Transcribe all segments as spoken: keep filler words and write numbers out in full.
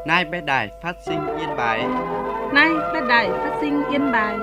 Nay bé đài phát sinh Yên Bái. Nay bé đài phát sinh Yên Bái.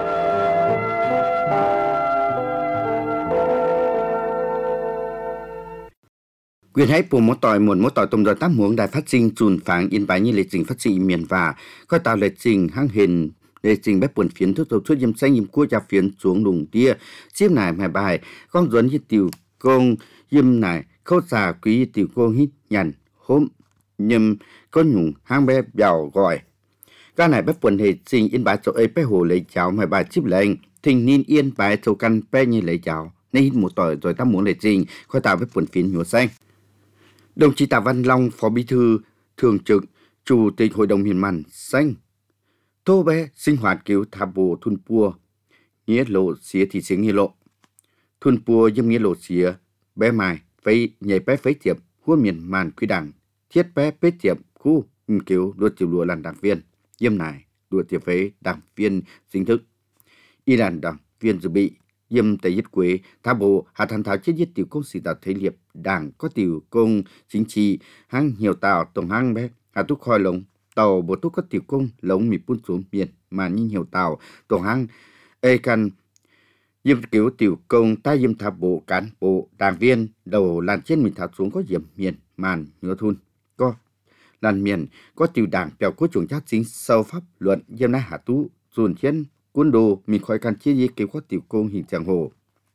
Quyền hãy bù một tỏi một một tỏi tôm rồi tám muỗng đài phát sinh chùn phẳng Yên Bái như lịch trình phát sinh miền và có tạo lịch trình hang hình lịch trình bé buồn phiến thuốc dầu thuốc yếm xanh yếm cua trà phiến xuống đùng tia xiêm nải mài bài con duẩn như tiểu công yếm nải khâu xà quý tiểu công hít nhằn hôm nhâm có nhung hang bé bèo gọi cái này bé buồn hệ trình Yên Bái chỗ ấy bé hồ lấy cháo mài bài chip lệnh thình nín Yên Bái chỗ căn bé như lấy cháo nên hít một tỏi rồi tám muỗng lịch trình có tạo bé buồn phiến nhổ xanh. Đồng chí Tạ Văn Long, Phó Bí thư Thường trực, Chủ tịch Hội đồng Miền Màn Xanh, Tô bé sinh hoạt cứu thả bộ thun pua, nghĩa lộ xía thì xía nghĩa lộ. Thun pua dâm nghĩa lộ xía, bé mài, vây nhảy bé phấy tiệp, hua miền màn quy đảng, thiết bé bế tiệp, khu, cứu đua chiều lùa làn đảng viên, dâm nải, đua tiệp phấy đảng viên chính thức. Y đàn đảng viên dự bị, dâm tây nhất quế, thả bộ, hạ thành thảo chết giết tiểu công sĩ tạo thế liệp, đảng có tiểu công chính trị, hang nhiều tạo tổng hang bé, hạ túc khoi lồng, tàu bộ túc có tiểu công, lồng mì phun xuống miền, mà như nhiều tạo, tổng hang, ê căn, dâm cứu tiểu công, ta dâm thả bộ, cán bộ, đảng viên, đầu làn trên mình thả xuống có diệm miền, màn, nhớ thun, có làn miền, có tiểu đảng, bèo cố chuồng chát chính sâu pháp luận, dâm na hạ tú, dùn trên, quân đồ mình khỏi căn chia gì kêu có tiểu công hình trạng hồ.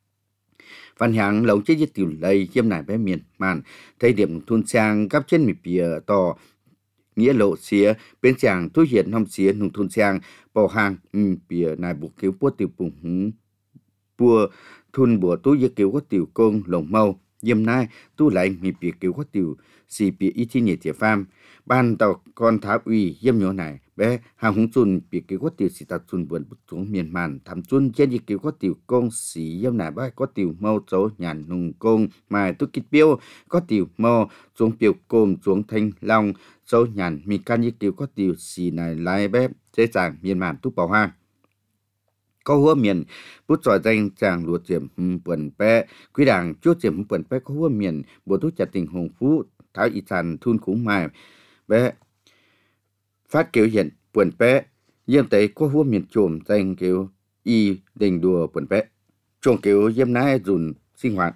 Văn hạng lồng chia gì tiểu lây chiêm nải bé miền màn thấy điểm thun sang gấp trên mì bìa to nghĩa lộ xía bên chàng thu hiện năm xía nung thun sang bò hàng mì bìa nải buộc kêu bua tiểu bùng hứng bua thun bùa tú gì kêu có tiểu công lồng mâu diêm nai tu lại mì bìa kêu có tiểu xì bìa ít thi nhiệt pham ban tàu con tháp uy diêm nhỏ này bé hàng hùng chun bị kêu có tiểu sĩ tạt chun buồn bút xuống miền màn thầm chun trên gì kêu có tiểu công sĩ diêm này bé có tiểu mâu chỗ nhàn nung công mà tu kít biêu có tiểu mâu xuống biểu cồm xuống thanh long chỗ nhàn mi can gì kêu có tiểu sĩ này lại bé dễ dàng miền màn tu bảo hang có hua miền bút trò danh chàng lụa chiếm buồn bé quý đảng chúa chiếm buồn bé có hua miền bộ tu chặt tình hồng phú tháo y sản thun khủng mài bé phát kiểu hiện buồn bé diêm tế có hua miền trồm danh kiểu y đình đùa buồn bé trồng kiểu diêm nái dùn sinh hoạt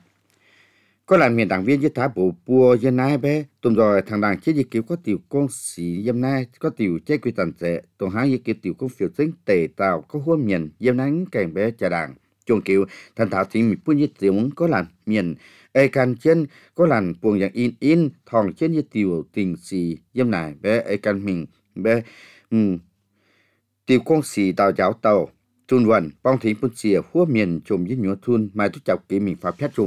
có làm miền đảng viên với thả bộ bùa diêm nái bé tuần rồi thằng đảng chế gì kiểu có tiểu công sĩ diêm nái có tiểu chế quy tần dễ tuần hai gì kiểu tiểu công phiếu chính tề tạo có hua miền diêm nái cảnh bé trả đảng trồng kiểu thằng thảo thì mình buôn với tiểu có làm miền ai can trên có làm buồn dạng in in thòng trên như tiểu tình sĩ diêm này bé ai can mình bé um, tiểu công sĩ tàu giáo tàu chun vần bong thính bút xìa hua miền chùm với nhúa thun mai tu chọc kỹ mình pháp phép chùm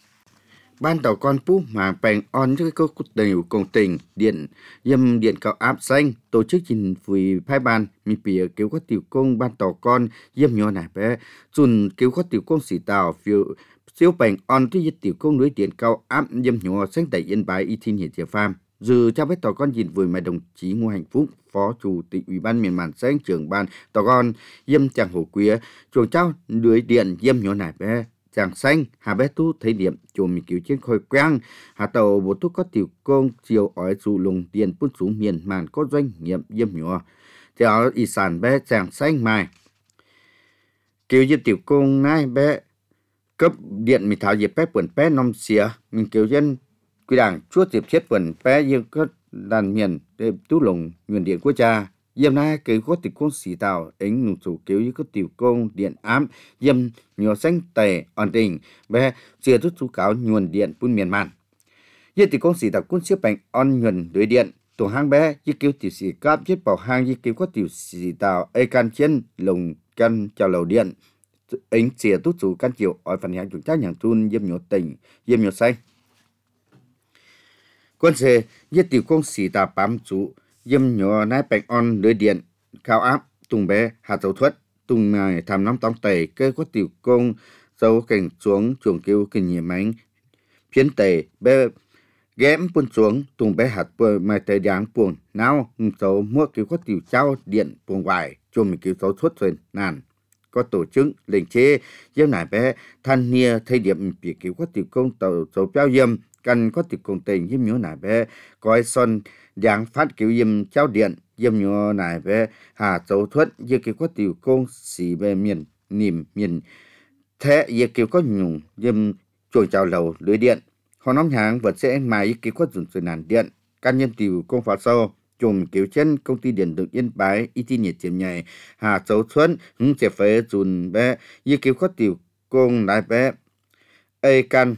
ban tàu con pú mà bèn on với câu cút đều công tình điện diêm điện cao áp xanh tổ chức trình phùi phái ban mi bìa kêu có tiểu công ban tàu con diêm nhỏ này bé chun kêu có tiểu công sĩ tàu phiêu siêu bèn onที่ยึดtiểu công lưới điện cao áp dâm nhỏ sáng tại Yên Bái y thiên hiện địa pham dự cho biết tàu con nhìn với mai đồng chí Ngô Hạnh Phúc phó chủ tịch ủy ban miền màn sáng trưởng ban tàu con dâm chàng hồ quía chuồng trao lưới điện dâm nhỏ này bé chàng xanh hà bé tu thấy điểm chuồng mình cứu trên khơi quang hà tàu bộ tu có tiểu công chiều ói dụ lùng điện bút xuống miền màn có doanh nghiệp dâm nhỏ theo y sản bé chàng xanh mai cứu dâm tiểu công này bé cấp điện mình thảo dịp bé buồn bé năm xía mình kiểu dân quy đảng chúa dịp chết buồn bé yêu có đàn miền để tú lồng nguồn điện của cha dìm nay kiểu có tiểu công sĩ tàu ánh nụ chủ kiểu như có tiểu công điện ám dìm nhỏ xanh tề ổn định bé chia rút chú cáo nguồn điện buôn miền màn như tiểu công sĩ tàu cũng xếp bánh on nguồn lưới điện tổ hang bé như kiểu tiểu sĩ cáp chết bảo hang như kiểu có tiểu sĩ tàu ai can trên lồng căn chào lầu điện ánh xìa tút chủ căn chiều ở phần hàng chúng chắc nhàng thun diêm nhỏ tỉnh diêm nhỏ xanh quân xe giết tiểu công sĩ tà bám chủ diêm nhỏ nái bạch on lưới điện cao áp tung bé hạt dầu thuật tung mài tham nắm tông tẩy cây có tiểu công dấu cảnh xuống chuồng kêu kinh nghiệm ánh phiến tẩy bé ghém buôn xuống tung bé hạt bờ mài tẩy đáng buồn nào dấu mua kêu có tiểu trao điện buồn vải chuồng mình kêu dấu xuất rồi nàn có tổ chức lệnh chế diêm nải bé thanh nia thay điểm bị cứu có tiểu công tàu dấu bao diêm cần có tiệc công tình yếm nhớ nải bé coi son giảng phát kiểu yếm trao điện yếm nhớ nải bé hà châu thuất yếm kiểu có tiểu công xỉ về miền niềm miền thế yếm kiểu có nhung yếm chuồng chào lầu lưới điện họ nóng hàng vật sẽ mài yếm kiểu có dùng từ nàn điện can yếm tiểu công phá sâu chùm kiểu chân công ty điện lực Yên Bái y tí nhiệt tiệm nhảy hà châu thuất hứng sẽ phải dùng bé yếm kiểu có tiểu công nải bé ê can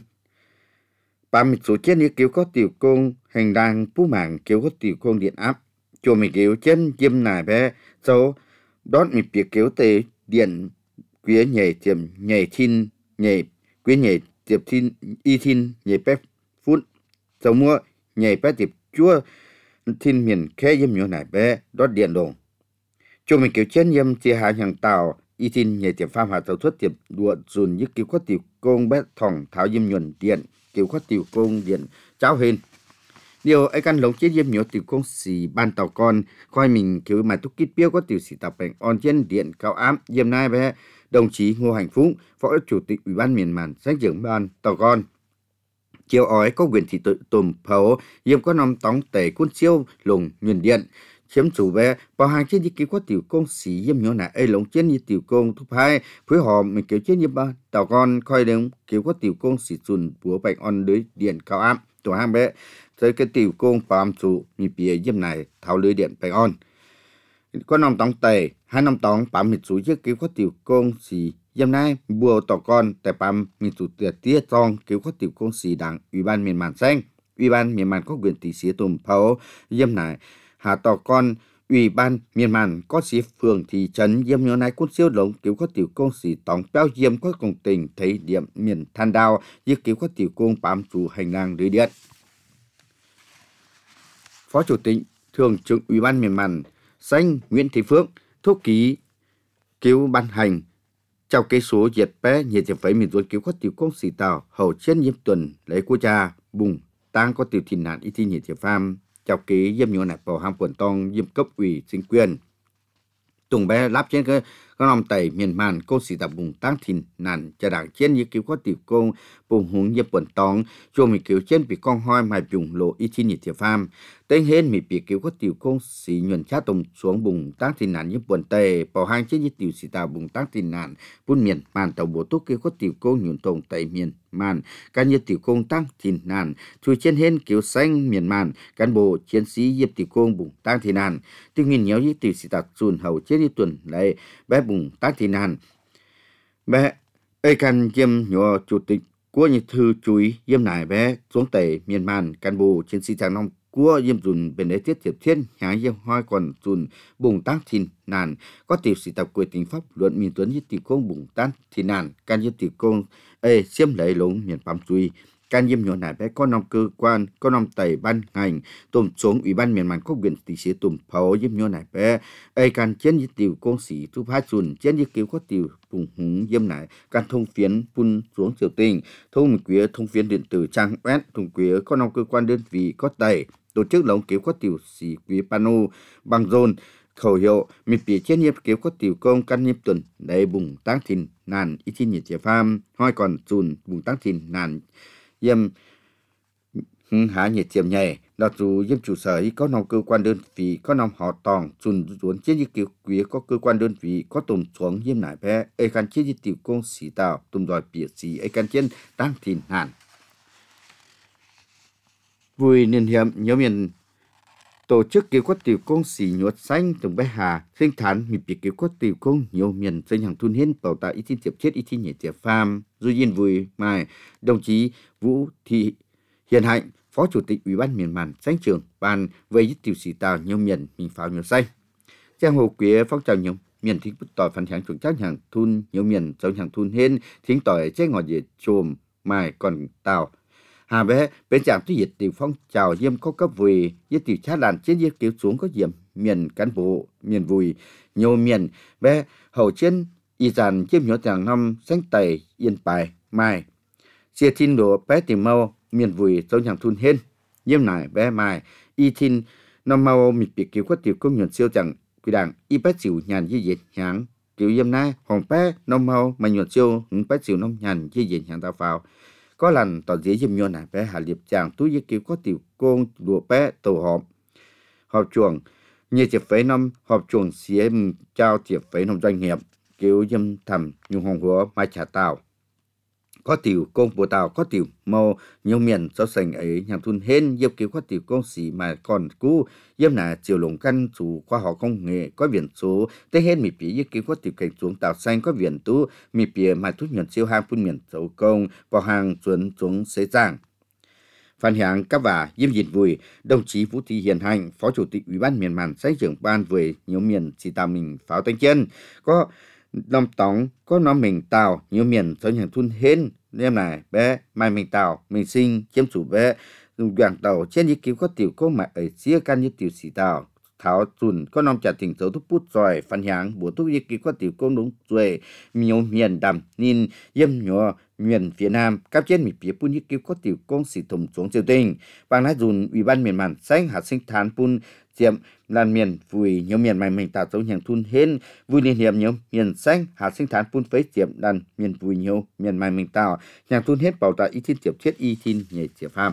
ba mươi số trên như kiểu có tiểu công hành lang phú mạng kiểu có tiểu công điện áp cho mình kiểu trên diêm nải bé số đón mình việc kiểu tề điện quý nhảy tiệm nhảy thiên nhảy quý nhảy tiệp thiên y thiên nhảy bé phút số mua nhảy bé tiệp chúa thiên miền khé diêm nhỏ nải bé đón điện đồng cho mình kiểu trên diêm chia hai hàng tàu y thiên nhảy tiệp phàm hạ tàu xuất tiệp đùa dùn như kiểu có tiểu công bé thòng tháo diêm nhuận điện kiểu có tiểu công điện cháu hình điều ấy căn lồng chết yếm nhớ tiểu công xì ban tàu con coi mình kiểu mà túc kít biếu có tiểu xì tập bệnh on trên điện cao ám yếm nai bé đồng chí Ngô Hành Phúc phó chủ tịch ủy ban miền màn sách trưởng ban tàu con chiều ói có quyền thị tự tùm phấu yếm có năm tóng tẩy cuốn chiêu lùng miền điện chiếm chủ bé bảo hàng trên đi kiểu có tiểu công xì yếm nhớ nà ấy lồng trên như tiểu công thúc hai phối hợp mình kiểu trên như ba tàu con coi đến kiểu có tiểu công xì chùn búa bệnh on lưới điện cao ám tổ hàng bé tới cái tiểu công phạm chủ mi bìa yếm này tháo lưới điện bệnh on có năm tóng tẩy hai năm tóng phạm mịt chủ chiếc kiểu có tiểu công xì yếm này bùa tàu con tại phạm mịt chủ tiệt tiết trong kiểu có tiểu công xì đảng ủy ban miền màn xanh ủy ban miền màn có quyền tỷ xía tùm phấu yếm này hạ tàu con ủy ban miền màn có xí phường thị trấn yếm nhớ này cút siêu lồng kiểu có tiểu công xì tóng bao yếm có công tình thấy điểm miền than đào như kiểu có tiểu công phạm chủ hành lang lưới điện. Phó Chủ tịch Thường trực Ủy ban miền màn xanh Nguyễn Thị Phước thúc ký cứu ban hành trao cây số diệt bé nhiệt diệt phải miền ruột cứu có tiểu công xì tàu hầu trên nhiếp tuần lấy quốc gia bùng tăng có tiểu thìn nạn y thi nhiệt diệt pham trao ký yếm nhớ nạp vào ham quần tông yếm cấp ủy chính quyền tùng bé lắp trên cái có nằm tẩy miền màn cô xì tập bùng tăng thìn nạn cho đảng trên như cứu có tiểu công bùng hùng yếm quần tông cho mình cứu trên bị con hoi mà dùng lộ y thi nhiệt diệt pham tên hên mi bị kiểu có tiểu công xì nhuận chát tùng xuống bùng tăng tin nạn như buồn tề bảo hàng trên như tiểu xì tàu bùng tăng tin nạn buôn miền màn tàu bộ túc kiểu có tiểu công nhuận tùng tại miền màn cả như tiểu công tăng tin nạn chui trên hên kiểu xanh miền màn cán bộ chiến sĩ dịp tiểu công bùng tăng tin nạn tuy nhiên nhớ như tiểu xì tàu dùn hầu trên như tuần lại bé bùng tăng tin nạn bé ấy can diêm nhỏ chủ tịch của như thư chuối yếm nải bé xuống tề miền màn cán bộ chiến sĩ trang nông của yếm dùn bên đấy tiết tiệp thiên nhà yếm hoa còn dùn bùng tác thìn nàn có tiểu sĩ tập quyền tình pháp luận miền tuấn như tiểu công bùng tác thìn nàn can yếm tiểu công ê xiêm lấy lống miền phạm chui can yếm nhỏ nải bé có năm cơ quan có năm tẩy ban ngành tùm xuống ủy ban miền màn có quyền tỷ sĩ tùm pháo yếm nhỏ nải bé ê can chiến như tiểu công sĩ thu phát dùn chiến như kiểu có tiểu bùng húng yếm nải can thông phiến phun xuống triều tình thông quế thông phiến điện tử trang web thông quế có năm cơ quan đơn vị có tẩy tổ chức lồng kiểu có tiểu sĩ quý pano bằng dồn khẩu hiệu miền phía trên nhiếp kiểu có tiểu công căn nhiếp tuần đầy bùng tăng thìn nàn ít thiên nhiệt chế pham hoi còn dùn bùng tăng thìn nàn yếm há nhiệt tiệm nhảy là dù yếm chủ sở y có nòng cơ quan đơn vị có nòng họ tòng dùn dùn trên như kiểu quý có cơ quan đơn vị có tùm xuống yếm nải bé ấy căn trên như tiểu công sĩ tạo tùm đòi bịa sĩ ấy căn trên tăng thìn nàn vui niên hiểm nhớ miền tổ chức kiểu có tiểu công xì nhuột xanh từng bé hà sinh thán mi bị kiểu có tiểu công nhiều miền sinh hàng thun hiến bảo tại ít thiên tiệp chết ít thiên nhẹ tiệp pham du yên vui mai đồng chí Vũ Thị Hiền Hạnh phó chủ tịch ủy ban miền màn xanh trưởng ban về ít tiểu sĩ tàu nhiều miền mình pháo nhiều xanh trang hồ quế phong trào nhiều miền thính bút tỏi phản hàng chuẩn chắc hàng thun nhiều miền giống hàng thun hiến thính tỏi chế ngọt dệt chồm mai còn tàu hà bé bên trạm tuy diệt tiểu phong chào yếm có cấp vùi với tiểu chát đàn trên yếm kiểu xuống có diệm miền cán bộ miền vùi nhiều miền bé hầu trên y dàn chiếm nhỏ chàng năm sáng tẩy yên bài mai xia thiên đồ bé tìm mau miền vùi giống hàng thun hên yếm nải bé mai y thiên năm mau mịt bị kiểu có tiểu công nhuận siêu chẳng quy đảng y bé chịu nhàn với dệt nháng kiểu yếm nai hồng bé năm mau mà nhuận siêu hứng bé chịu năm nhàn với dệt nhàng tao vào có lần tỏ dễ dùm nhô này bé hà liệp chàng túi với kiểu có tiểu côn đùa bé tàu họp họp chuồng như tiệp phế năm họp chuồng xía trao tiệp phế năm doanh nghiệp kiểu dâm thầm nhung hồng húa mai trả tàu có tiểu công bộ tàu có tiểu màu nhiều miền so sánh ấy nhằm thun hên yêu kiểu có tiểu công sĩ mà còn cũ yếm là chiều lồng căn chủ khoa học công nghệ có viễn số thế hết mì pí yêu kiểu có tiểu cảnh xuống tàu xanh có viễn tú mì pí mà thuốc nhận siêu hàng phun miền dấu công vào hàng chuẩn xuống xế giang Phan Hiáng các bà Diêm Dịt Vùi, đồng chí Vũ Thị Hiền Hạnh, Phó Chủ tịch Ủy ban miền Màn xây dựng ban về nhiều miền chỉ tàu mình pháo tay chân có năm tóng có nó mình tàu nhiều miền cho nhà thun hên đêm này bé mai mình tàu mình sinh chiếm chủ bé dùng đoàn tàu trên những kiểu có tiểu có mà ở xía can như tiểu sĩ tàu tháo chùn có năm trả tình dấu thuốc bút rồi Phan Hiáng bổ thuốc những kiểu có tiểu công đúng rồi nhiều miền đầm nên yếm nhỏ miền phía Nam các trên miền phía pun những kiểu có tiểu công sĩ thùng xuống triều tình bằng lá dùn Ủy ban miền Màn xanh hạt sinh thán pun chiếm lan miền vui nhiều miền mày mình tạo dấu hàng thun hên vui liên hiệp nhiều miền xanh hạt sinh thán pun phế chiếm lan miền vui nhiều miền mày mình tạo hàng thun hết bảo tại y thiên tiệp thiết y thiên nhảy chiệp ham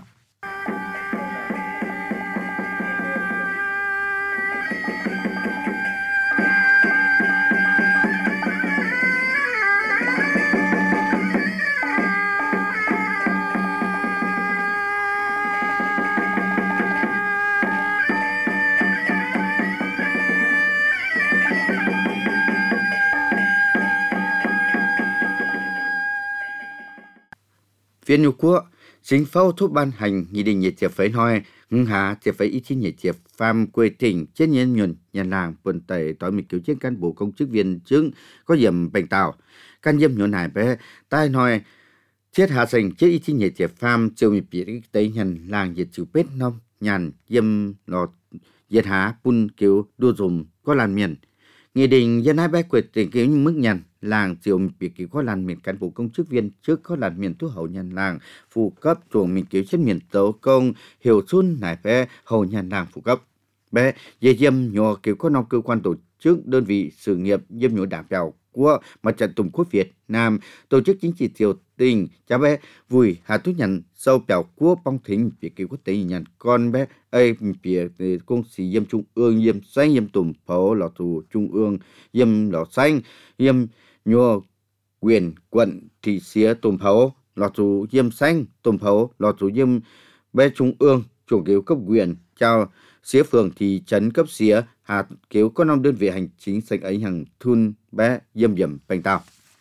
Phía New Quốc, chính phủ thuốc ban hành nghị định nhiệt chiệp phế nói, ngưng hạ chiệp phế ý chí nhiệt chiệp phàm quê tỉnh trên nhân nhuận nhà làng bồn tẩy tỏi mình cứu trên cán bộ công chức viên chứng có điểm bệnh tạo. Can dâm nhuận hải bé, tai nói, chết hạ sinh chết ý chí nhiệt chiệp phàm chiều mình bị tây nhân làng nhiệt chịu bết nông nhàn dâm lọt nhiệt hạ pun cứu đua dùm có làn miền. Nghị định dân hai bé quệt tỉnh cứu những mức nhàn làng chiều bị cứu có làn miền cán bộ công chức viên trước có làn miền thuốc hậu nhàn làng phụ cấp chuồng mình cứu trên miền tấu công hiểu xuân nải bé hậu nhàn làng phụ cấp bé dây dâm nhỏ cứu có năm cơ quan tổ chức đơn vị sự nghiệp dâm nhỏ đảng bèo của mặt trận Tổ quốc Việt Nam tổ chức chính trị triều tình cháu bé vui hà thuốc nhận sâu bèo của bong thính bị cứu quốc tế nhận con bé ấy bị công sĩ dâm trung ương dâm xanh dâm tùm phố lọ tù trung ương dâm lọ xanh dâm nhua quyền quận thị xía tùm phố lọ tù dâm xanh tùm phố lọ tù dâm bé trung ương chủ cứu cấp quyền chào xía phường thị trấn cấp xía hà cứu có năm đơn vị hành chính sạch ấy hàng thun bé dâm dầm bành tàu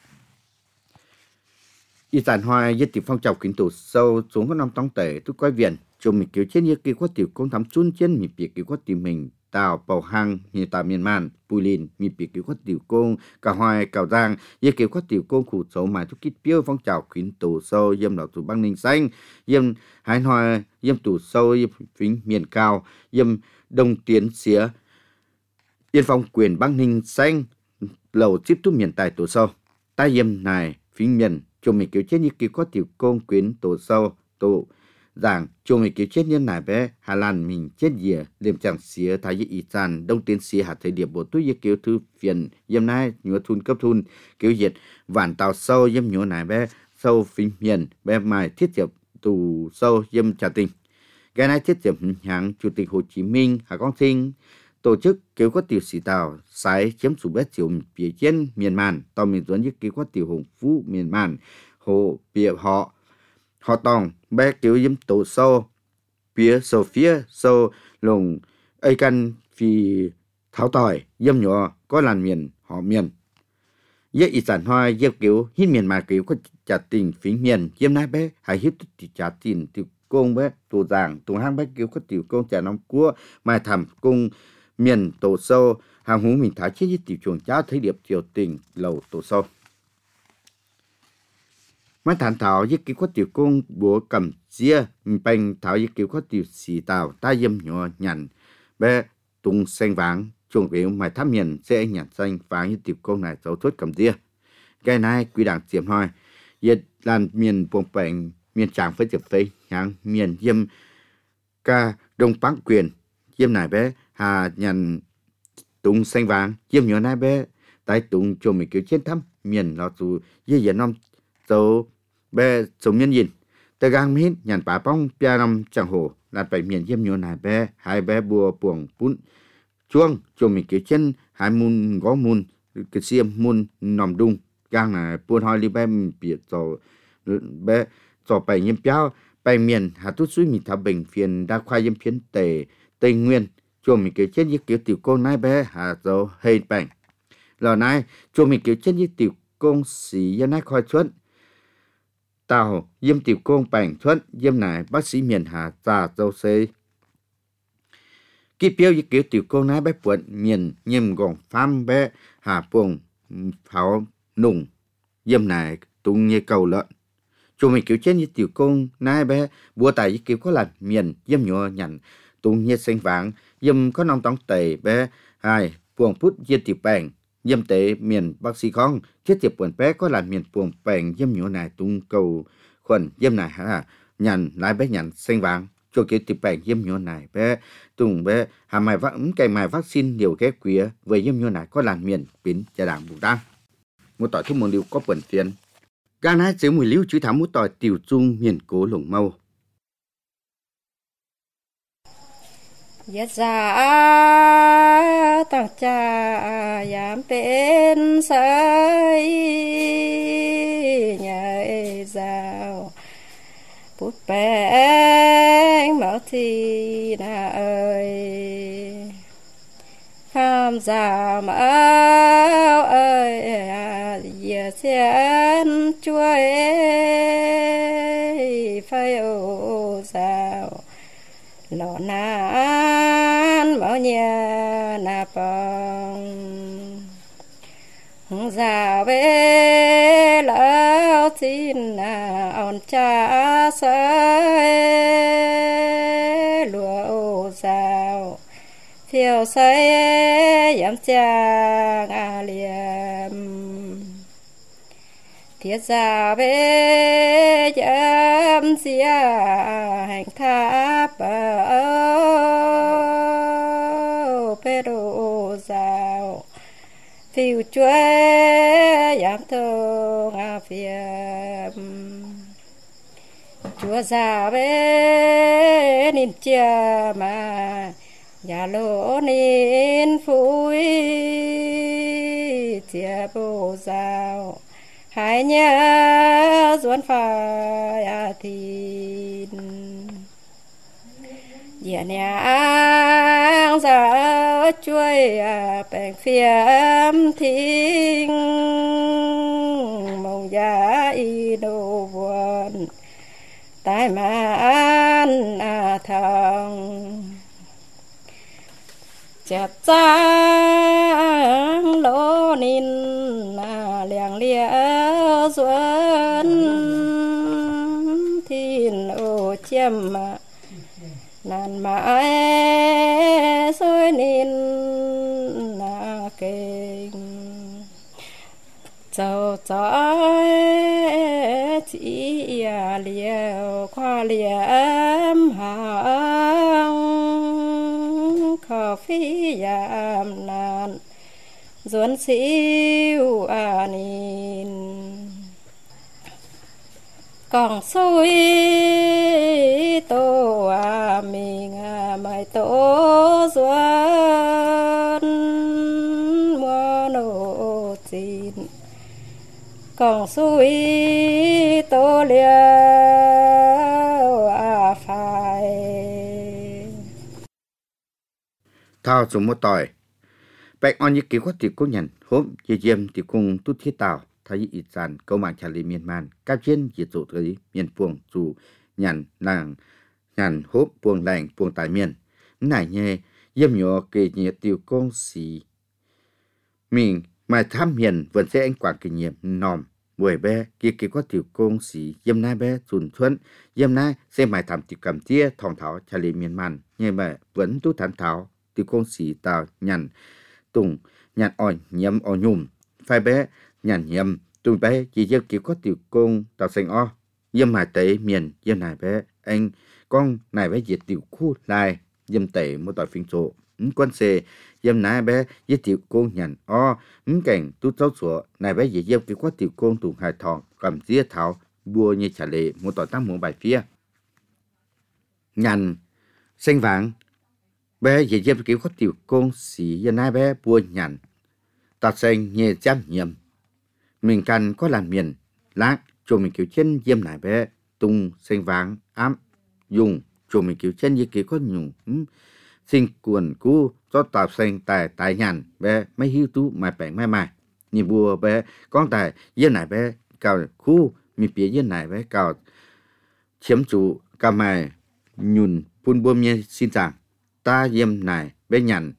y sản hoa nhất tiểu phong trào kính tổ sâu xuống có năm tông tể tôi coi viện chồng mình cứu trên như kia có tiểu công thắm chun trên mình bị cứu có tiểu mình tàu bầu hang như tàu miền man bùi lìn mình bị cứu có tiểu công cả hoài cào giang như cứu có tiểu công khủ số mà tôi kít piêu phong trào kính tổ sâu dâm đảo tù băng ninh xanh dâm hái hoa dâm tù sâu dâm phính miền cao dâm đông tiến xía yên phong quyền băng ninh xanh lầu tiếp tục miền tài tổ sâu tai dâm này phính miền chồng mình cứu chết như cứu có tiểu công quyến tổ sâu tổ giảng chồng mình cứu chết nhân nải bé Hà Lan mình chết dìa liềm chẳng xía thái dị ý sản đông tiến xía hạt thời điểm bộ túi như cứu thư phiền dâm nai nhúa thun cấp thun cứu diệt vạn tàu sâu dâm nhúa nải bé sâu phính miền bé mài thiết diệp tù sâu dâm trà tình cái này thiết diệp hàng chủ tịch Hồ Chí Minh Hà Quang Sinh tổ chức cứu có tiểu sĩ tàu sái chiếm chủ bét chiều phía trên miền màn tàu miền duẩn như cứu có tiểu hùng phú miền màn hồ bìa họ họ tòng bé cứu dâm tổ sâu phía sâu phía sâu lồng ấy căn phi tháo tỏi dâm nhỏ có làn miền họ miền dễ ý sản hoa dễ cứu hít miền mà cứu có trả tình phí miền dâm nai bé hãy hít thì trả tiền tiểu công bé tổ giảng tổ hang bé cứu có tiểu công trả năm cua mai thầm cung miền tổ sâu hàng hú mình thái chết với tiểu chuồng cháu thấy điệp triều tình lầu tổ sâu mai thản thảo với kiểu có tiểu công búa cầm chia bành thảo với kiểu có tiểu xì tàu ta dâm nhỏ nhằn bé tung xanh vàng chuồng biểu mai tháp miền sẽ nhặt xanh vàng như tiểu công này dấu thuốc cầm chia cái này quy đảng chiếm hoi việt lan miền buồng bành miền tràng với tiệp phây hàng miền dâm ca đông bắc quyền dâm này bé hà nhằn tung xanh vàng dâm nhỏ này bé tại tung cho mình kiểu chiến thăm miền nó dù dễ dàng năm dấu bé sống nhân nhìn tờ gang mít nhàn bà bóng bia năm chẳng hồ là bảy miền yếm nhô nài bé hai bé bùa buồng bún chuông cho mình kiểu chân hai mun gó mun cái xiêm mun nằm đung gang là buôn hoi li bé biệt cho bé cho bảy yếm béo bảy miền hà tút suy mình thảo bình phiền đa khoa yếm phiến tề tây nguyên cho mình kiểu chân như kiểu tiểu con nai bé hà cho hay bảnh lò nai cho mình kiểu chân như tiểu con sĩ dân nai khoi chuất tàu yếm tiểu con bảnh chuất yếm này bác sĩ miền hà trà châu xây cái biểu như kiểu tiểu con nai bé buồn miền yếm gòn pham bé hà buồng pháo nùng yếm này tung như cầu lợn cho mình kiểu chân như tiểu con nai bé bùa tài như kiểu có là miền yếm nhỏ nhằn tung như xanh vàng yếm có nông tông tề bé hai buồng phút yếm tiểu bảnh yếm tế miền bác sĩ không thiết tiệp buồn bé có là miền buồng bảnh yếm nhỏ này tung cầu khuẩn yếm này ha nhằn lái bé nhằn xanh vàng cho kiểu tiểu bảnh yếm nhỏ này bé tung bé hà mày vắc cây mày vaccine điều cái quía với yếm nhỏ này có là miền biến gia đảng bù đăng một tỏi thuốc môn liu có bẩn tiền gan hai chế mùi liu chứ thám một tỏi tiểu trung miền cố lồng mâu yết ra tăng cha yam bên say nhảy rào bút bèn bảo thì na ơi tham gia áo ơi giờ sen chuối phai ô rào lọ nan bảo nhà na bông già về lão tin na on cha say lúa ô rào phiêu say yếm chàng a liềm thiết ra về yếm xia hành tháp ở bê đồ rào phiêu chuối yếm thương a phiềm chúa ra về nín chia mà nhà lỗ nín phúi chia bồ rào hai nhớ duốn phai à thìn nhà nhà ăn ra chuối à bèn phiếm thinh mong giá y đồ buồn tai mà ăn à thằng chặt trắng lỗ nín à liang lia duốn thìn ô chiêm mà nàn mãi xôi nín à kinh châu chói chỉ à liều qua liềm hàng khờ phi yam nan duốn siêu à nín còn xôi tô à mình à mày tô duốn mua nô chín còn xôi tô liêu à phải thao dùng một tỏi bạch on như kiểu có tiểu cô nhận hôm dì diêm tiểu cung tút thiết tàu thấy ít dàn câu mạng trả lời miền man cao trên dì dụ tới miền buồng dù nhận nàng nhận hốp buồng lành buồng tài miền nải nhẹ diêm nhỏ kề nhẹ tiểu công xì mình mà tham hiền vẫn sẽ anh quảng kinh nghiệm nòm buổi bé kia kia có tiểu công xì diêm nai bé chuẩn xuân diêm nai sẽ mày tham tiểu cầm tia thòng thảo trả lời miền man như vậy vẫn tu thán thảo tiểu công xì tàu nhận tùng nhàn ỏi nhầm ỏi nhùm phai bé nhàn nhầm tùng bé chỉ gieo kiểu có tiểu công tàu xanh o dâm hải tế miền dâm này bé anh con này bé diệt tiểu khu lại dâm tệ một tỏi phiên số quân xe dâm này bé diệt tiểu công nhàn o ứng cảnh tu cháu sủa này bé diệt gieo kiểu có tiểu công tùng hải thọ cầm dĩa thảo bùa như trả lệ một tỏi tam muỗng bài phía nhằn xanh vàng bé dễ dễ kiểu có tiểu công sĩ dân ai bé bùa nhằn tọt xanh nhẹ chăm nhiệm mình cần có làm miền lát cho mình kiểu chân diêm nải bé tung xanh vàng ám dùng cho mình kiểu chân như kiểu có nhung sinh cuộn cú cho tọt xanh tài tài nhằn bé mấy hiu tú mài bẻ mai mài nhìn bùa bé con tài diêm nải bé cào khu mi phía diêm nải bé cào chiếm chủ cào mài nhùn phun bơm như xin rằng ta diêm nải bé nhằn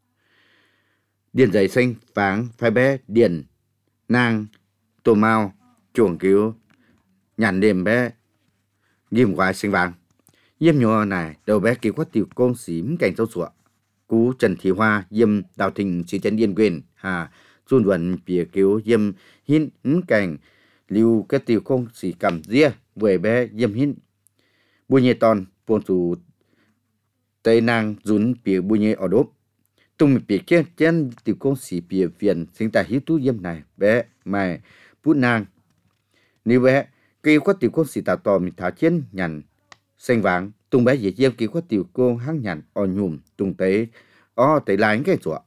điền giấy xanh vàng phải bé điền nàng tô mau chuồng cứu nhằn đêm bé ghim quái xanh vàng diêm nhỏ này đầu bé cứu có tiểu công xím cảnh sâu sụa cú Trần Thị Hoa diêm đào thình sĩ chân yên quyền hà xuân vận bìa cứu diêm hin cảnh lưu cái tiểu công sĩ cầm ria về bé diêm hin bùi nhẹ toàn buồn chủ tây nàng dún bìa bùi nhẹ ở đốp tung một bìa kia chân tiểu công sĩ bìa viện sinh tại hiếu tú diêm này bé mày bút nàng nếu bé kêu có tiểu công sĩ tạo tò mình thả trên nhằn xanh vàng tung bé dễ diêm kêu có tiểu công hăng nhằn o nhùm tung tế o tế lái cái chỗ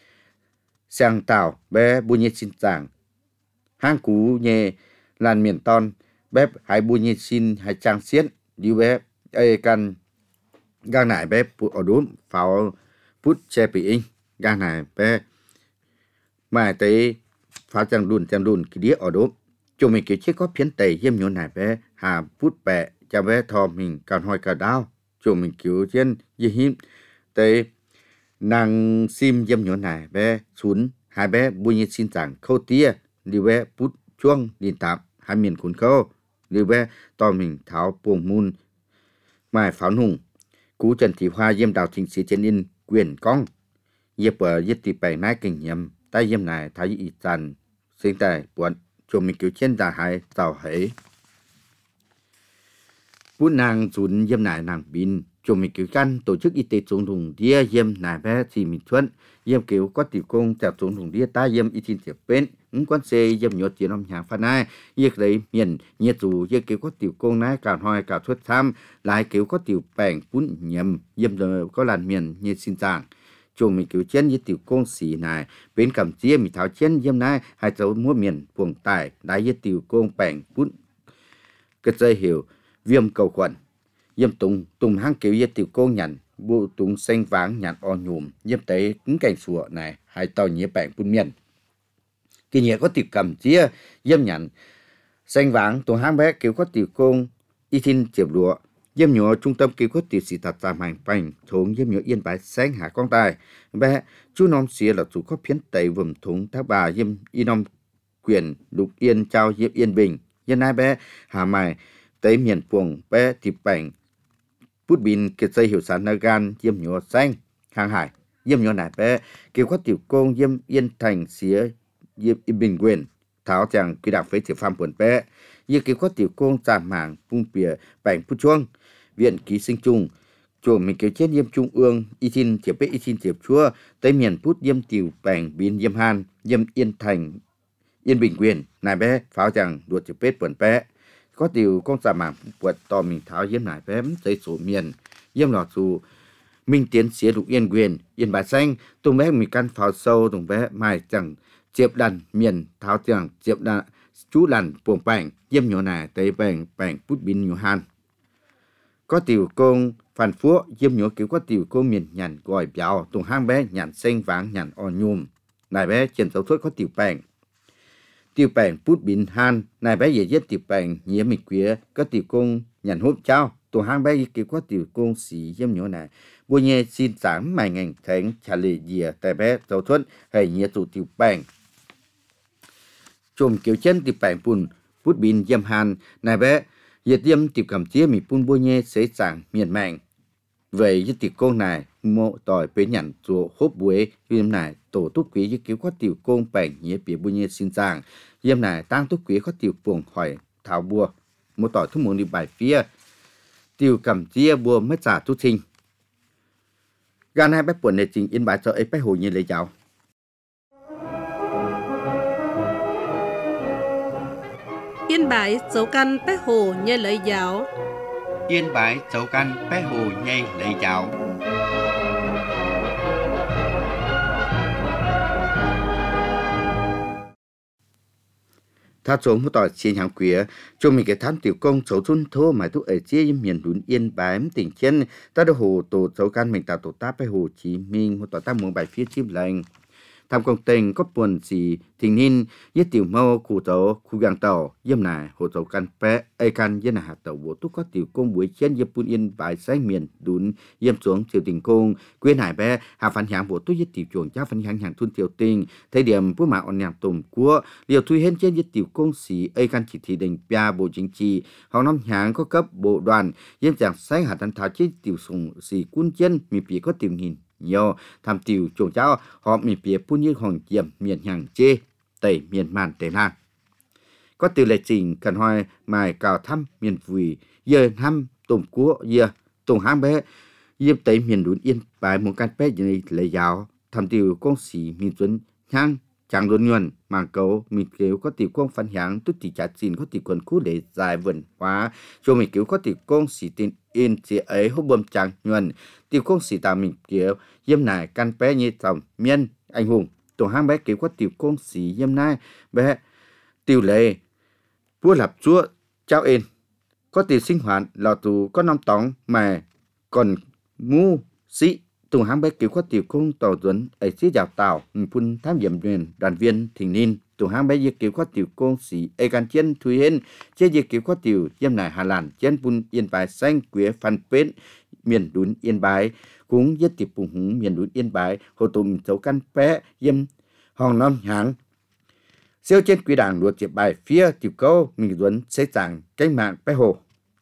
sang tàu bé bùi nhẹ xin giảng hang cú nhẹ làn miền ton bé hai bùi nhẹ xin hai trang xiết đi bé ai cần gang này bé ở đốn pháo phút che bị in gang này bé mà tới pháo chẳng đùn chẳng đùn cái đĩa ở đốn chúng mình kiểu chết có phiến tẩy diêm nhốn này bé hà phút bẹ cho bé thò mình càng hỏi cả đau chúng mình kiểu trên gì hiếm tới nàng sim diêm nhốn này bé xuống hai bé bùi như xin rằng khâu tia đi bé phút chuông đi tạm hai miền cuốn khâu đi bé to mình tháo buông mun mai pháo nùng cú Trần Thị Hoa diêm đào thịnh sĩ trên in quyền con diệp ở diệp tỷ bảy nai kinh nghiệm tay diêm này thấy ít dần sinh tài buồn cho mình kiểu trên giả hai tàu hấy bút nàng dùn diêm này nàng bin cho mình kiểu căn tổ chức y tế xuống thùng đĩa diêm này bé thì mình thuận diêm kiểu có tiểu công chặt xuống thùng đĩa ta diêm y tin tiệp bên ứng quan xe diêm nhột tiền ông hàng phan ai việc đấy miền nhiệt dù diêm kiểu có tiểu công nái cả hoi cả thuất tham lại kiểu có tiểu bèn bún nhầm diêm rồi có làn miền như xin giảng cho mình kiểu trên như tiểu công sĩ này bên cầm chia mình tháo trên diêm này hai cháu mua miền buồng tài đái như tiểu công bèn bún cái dây hiểu viêm cầu khuẩn diêm tùng tùng hang kiểu như tiểu công nhận bộ tùng xanh vàng nhạt o nhùm diêm tế cứng cảnh sủa này hai tàu nhía bèn bún miền kỳ nhẹ có tiểu cầm chia diêm nhận xanh vàng tùng hang bé kiểu có tiểu công y tin chiệp lụa diêm nhỏ trung tâm kiểu có tiểu sĩ thật giảm hành bành thốn diêm nhỏ yên bái xanh hạ con tài bé chú nom xía là chủ có phiến tẩy vườn thúng thác bà diêm y nom quyền lục yên trao diêm yên bình dân ai bé hà mài tới miền puồng bé thịt bành bút bin kiệt dây hiểu sản gan diêm nhỏ xanh hàng hải diêm nhỏ này bé kiểu có tiểu công diêm yên thành xía diêm yên bình quyền tháo chẳng quy đạo phế tiểu phàm buồn bé diêm kiểu có tiểu công giảm mảng phung bìa bành phút chuông viện ký sinh trùng chủ mình kiểu chết diêm trung ương y tin tiệp bế y tin tiệp chúa tới miền phút diêm tiểu bành bin diêm han diêm yên thành yên bình quyền này bé pháo chẳng đuột tiệp bế buồn bé có điều con giảm mảng buồn to mình tháo diêm này bé tới số miền diêm lọt dù minh tiến xía lục yên quyền yên bài xanh tung bé mình căn pháo sâu tung bé mai chẳng chiệp đàn miền tháo chẳng chiệp đàn chú làn buồng bành diêm nhỏ này tới bành bành phút bin nhỏ han có tiểu công phản phúa diêm nhỏ kiểu có tiểu công miền nhàn gọi béo tung hang bé nhàn xanh vàng nhàn o nhùm này bé trên dấu thuốc có tiểu bành tiểu bành phút bin han này bé dễ giết tiểu bành nhía mịch quía có tiểu công nhàn hút trao tung hang bé kiểu có tiểu công xí diêm nhỏ này bùi nhẹ xin sáng mày ngành thánh trả lời dìa tại bé dấu thuốc hay nhía tụ tiểu bành chùm kiểu chân tiểu bành bùn phút bin diêm han này bé Việt diêm tiểu cầm chia mi pun bôi nhê xế sảng miền mạnh. Vậy với tiểu công này mộ tỏi bế nhận chùa hốp buế diêm này tổ túc quý với cứu có tiểu công bảnh nhé bia bôi nhê xin sảng. Diêm này tăng túc quý có tiểu buồng hỏi thảo bùa. Mộ tỏi thúc muốn đi bài phía. Tiểu cầm chia bùa mất giả túc sinh. Gan hai bách buồn này trình yên bài cho ấy bách hồ như lấy cháu. Yên yên bái dấu căn bé hồ nhây lấy giáo. Yên bái dấu căn bé hồ nhây lấy giáo. Tha số một tỏi xin hàng quý cho mình cái tham tiểu công số thun thô mà thu ở chia miền núi Yên Bái tỉnh chân ta đã hồ tổ dấu căn mình tạo tổ taไปHồ Chí Minh một tỏi ta muốn bài phía chim lành tham công tình có buồn gì thì nên nhất tiểu mâu cụ tàu khu gang tàu yếm này hồ dấu căn bé ai căn yếm là hạt tàu bộ túc có tiểu công buổi chiến yếm Pun Yên Bái sáng miền đún yếm xuống tiểu tình công quyên hải bé hà phản hàng bộ túc nhất tiểu chuồng cha phản hàng hàng thun tiểu tình thời điểm bữa mà on nhàng tôm cua liều thui hên trên nhất tiểu công sĩ ai căn chỉ thị định bia bộ chính trị họ năm hàng có cấp bộ đoàn yếm giảng sáng hạt thành thảo trên tiểu sùng sĩ quân chân mi bì có tiểu nghìn nhiều tham tiểu chuồng cháu họ mi bìa Pun Yên Hoàng Diệm miền hàng chê tây miền màn tây nam có từ lệ trình cần hoài mài cào thăm miền vùi giờ thăm tôm cua giờ tôm hang bé yếm tây miền núi Yên Bái một căn bé như lấy giáo tham tiểu công sĩ miền tuấn hang chẳng luận nhuận màng cấu miền kéo có tiểu công phản hàng tức chỉ trả xin có tiểu quần khu để dài vần hóa cho miền kéo có tiểu công sĩ tin yên chỉ ấy hốt bơm chẳng nhuận tiểu công sĩ tà miền kéo yếm này căn bé như tầm miền anh hùng tổ hang bé kéo có tiểu công sĩ yếm này bé tiểu lệ vua lập chúa cháu ên có tiểu sinh hoạt lò tù có năm tóng mà còn ngu sĩ tổ hang bé kéo có tiểu công tàu tuấn ấy sĩ giáo tạo phun tham nhiệm viên đoàn viên thình ninh tổ hang bé giờ kéo có tiểu công sĩ ấy can chiến thui hên chế giờ kéo có tiểu yếm này hà lan chiến Pun Yên Bái xanh quế phan pết miền núi Yên Bái cũng nhất tiệp bùng húng miền núi Yên Bái hồ tùm dấu căn bé yếm hòn năm hàng siêu trên quỹ đảng luật chế bài phía tiểu câu mình duấn xây giảng cách mạng bé hồ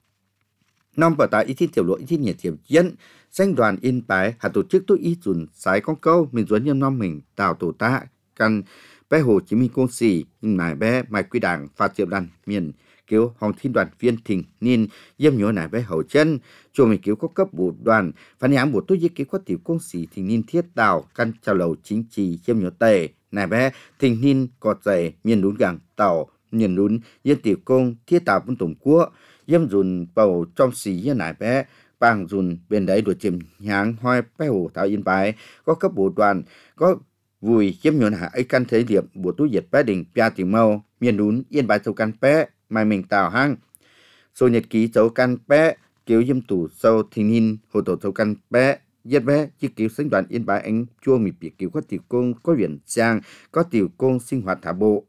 năm bảo tại ý thiên tiểu lộ ý thiên nhiệt thiểm chiến danh đoàn Yên Bái hạ tổ chức tôi ý dùn sái con câu mình duấn nhâm năm mình tạo tổ ta căn bé Hồ Chí Minh công sĩ nải bé mai quỹ đảng phạt triệu đàn miền kiểu hòng thiên đoàn viên thình nên yếm nhớ nải bé hậu chân cho mình kiểu có cấp bộ đoàn phản ánh bộ tôi kiểu có tiểu công sĩ thình nên thiết tạo căn chào lầu chính trị yếm nhớ tề nải bé thình nên có dày miền núi gàng tàu miền núi yếm tiểu công thiết tạo quân tổng quốc yếm dùn bầu trong sĩ yếm nải bé bằng dùn bên đấy đuổi chìm nháng hoài bé Hồ Thảo Yên Bái có cấp bộ đoàn có vui chiếm nhuận hạ ấy căn thế điểm bộ tú diệt bé đình pia tiểu mâu miền núi Yên Bái dấu căn bé mai mình tào hang số nhật ký dấu căn bé kiểu yếm tủ sâu thình hin hồ tổ dấu căn bé giết bé chỉ kiểu sinh đoàn Yên Bái anh chua mì bị kiểu có tiểu công có viện trang có tiểu công sinh hoạt thả bộ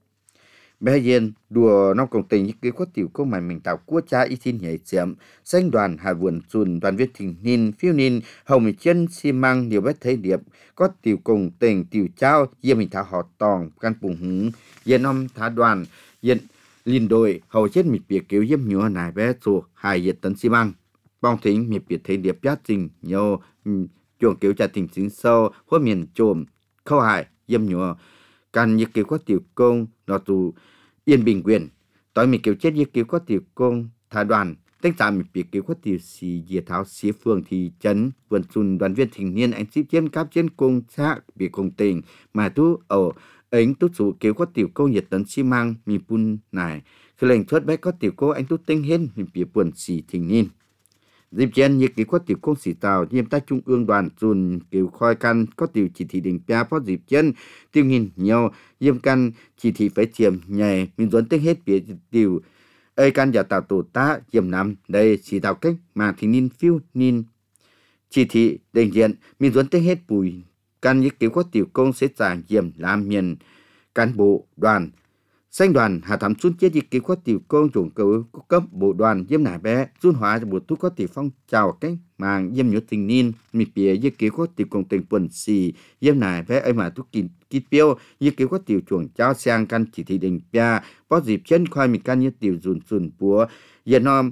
bé yên đùa nông công tình kiểu có tiểu công mai mình tào cua cha y xin nhảy chém sinh đoàn hà vườn chùn đoàn viên thình hin phiêu nin hầu mình chân xi măng điều bé thấy điệp có tiểu công tình tiểu trao yên mình thả họ tòng căn bùng hứng yên năm thả đoàn yên liên đội hầu chết mịt biệt kiểu yếm nhúa nải bé số hai nhiệt tấn xi măng bong thính mịt biệt thấy điệp giá trình nhiều chuồng kiểu trả tình chính sâu khuất miền trồm khâu hại yếm nhúa căn như kiểu có tiểu công nó tù yên bình quyền tối mịt kiểu chết như kiểu có tiểu công thả đoàn tính ra mịt biệt kiểu có tiểu xì diệt tháo xí phương thị trấn vườn xuân đoàn viên thình niên anh ship trên cáp trên công xã bị công tình mà tu ở anh tút số kiểu có tiểu câu nhiệt tấn xi măng mi Pun này khi lệnh chốt bé có tiểu câu anh tút tinh hết mi bìa buồn xì thình nín dịp trên như kiểu có tiểu công xì tàu nhiệm ta trung ương đoàn dùn kiểu khoi căn có tiểu chỉ thị định pia có dịp chân tiêu nghìn nhiều nhiệm căn chỉ thị phải chiếm nhảy mình dồn tinh hết bìa tiểu ơi căn giả tạo tổ ta chiếm nằm đây chỉ tạo cách mà thình nín phiêu nín chỉ thị định diện mình dồn tinh hết bùi căn như kiểu có tiểu công sẽ giảng nhiệm làm miền cán bộ đoàn xanh đoàn hà thắm xuân chết như kiểu có tiểu công chủng cầu cấp bộ đoàn yếm nải bé xuân hóa bộ tu có tiểu phong chào cách màng yếm nhớ tình nín mịt bìa như kiểu có tiểu công tình quần xì yếm nải bé ấy mà tu kín kín piêu như kiểu có tiểu chuồng trao sang căn chỉ thị đình pia có dịp chân khoai mình căn như tiểu dùn dùn búa yên nom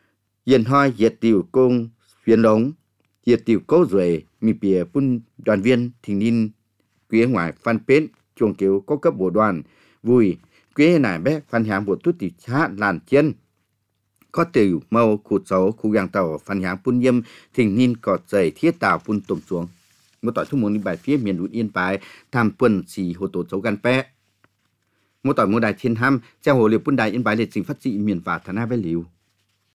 yên hoi diệt tiểu công phiền lống diệt tiểu cố rồi mi bìa Pun đoàn viên thình ninh quế ngoài phan pết chuồng kiểu có cấp bộ đoàn vui quế nải bé phan hàng bộ tút tiểu chá làn chân có tiểu mâu khụt xấu khu gang tàu phan hàng Pun yếm thình ninh cọt dày thiết tạo Pun tôm xuống một tỏi thu muốn bài phía miền núi Yên Bái tham quân xì hồ tổ dấu gan bé một tỏi một đài thiên ham treo hồ liều bún đài yên bái liệt trình phát trị miền và thà na với liều